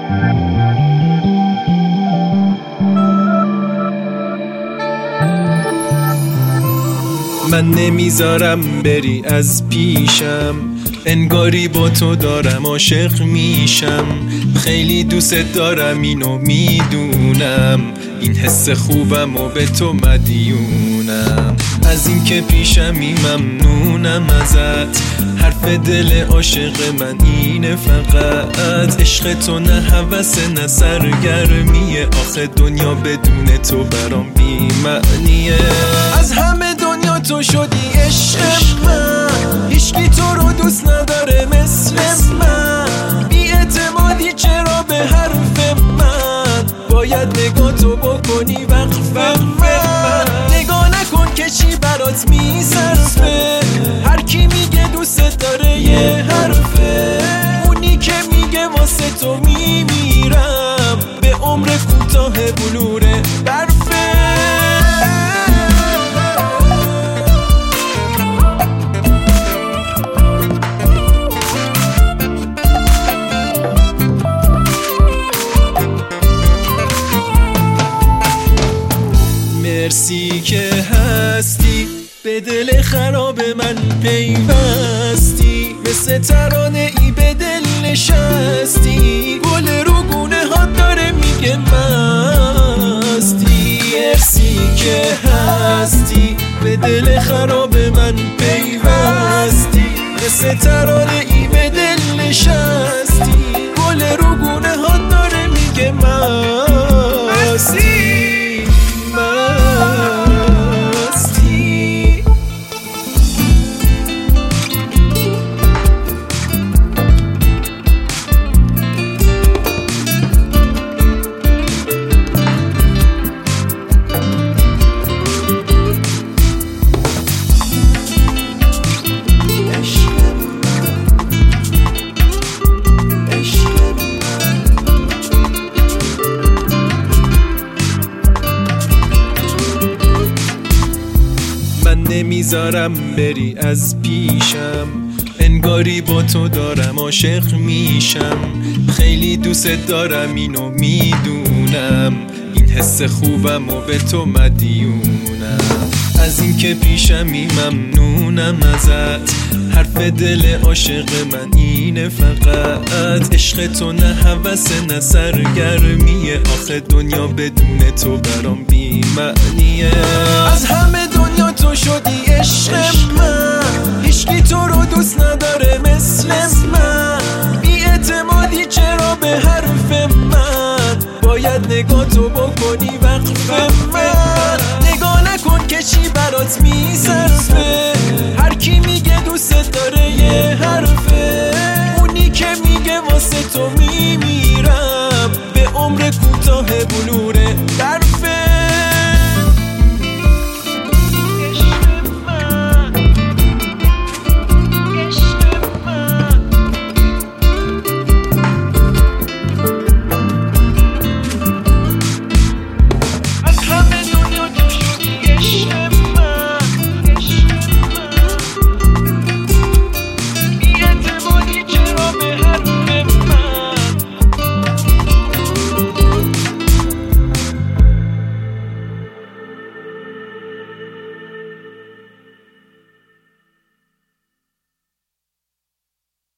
من نمیذارم بری از پیشم، انگاری با تو دارم عاشق میشم. خیلی دوست دارم اینو میدونم، این حس خوبم و به تو مدیونم. از این که پیشمی ممنونم ازت، حرف دل عاشق من اینه فقط. عشق تو نه هوس نه سرگرمیه، آخه دنیا بدون تو برام بی معنیه. از همه دنیا تو شدی عشق من، هیچکی تو رو دوست نداره مثل من. بی اعتمادی چرا به حرف من، باید نگاه تو بکنی وقف من. نگاه نکن که چی برات میصرفه، هر کی میگه دوست داره یه حرفه. اونی که میگه واسه تو میمیرم، به عمر کوتاه بلور برفه. مرسی که هستی، به دل خراب من پیوستی. مثل ترانه ای به دل نشستی، گل رو گونه ها داره میگه مستی. مرسی که هستی، به دل خراب من پیوستی. مثل ترانه ای به دل نشستی، گل رو گونه ها داره میگه مستی. نمیذارم بری از پیشم، انگاری با تو دارم عاشق میشم. خیلی دوست دارم اینو میدونم، این حس خوبم و به تو مدیونم. از این که پیشمی ممنونم ازت، حرف دل عاشق من اینه فقط. عشق تو نه هوس نه سرگرمیه، آخه دنیا بدون تو برام بی معنیه. از همه دنیا تو شدی عشق من، هیچکی تو رو دوست نداره مثل من. بی اعتمادی چرا به حرف من، باید نگاه تو بکنی وقف من. نگاه نکن که چی برات میصرفه، هر کی میگه دوست داره یه حرفه. اونی که میگه واسه تو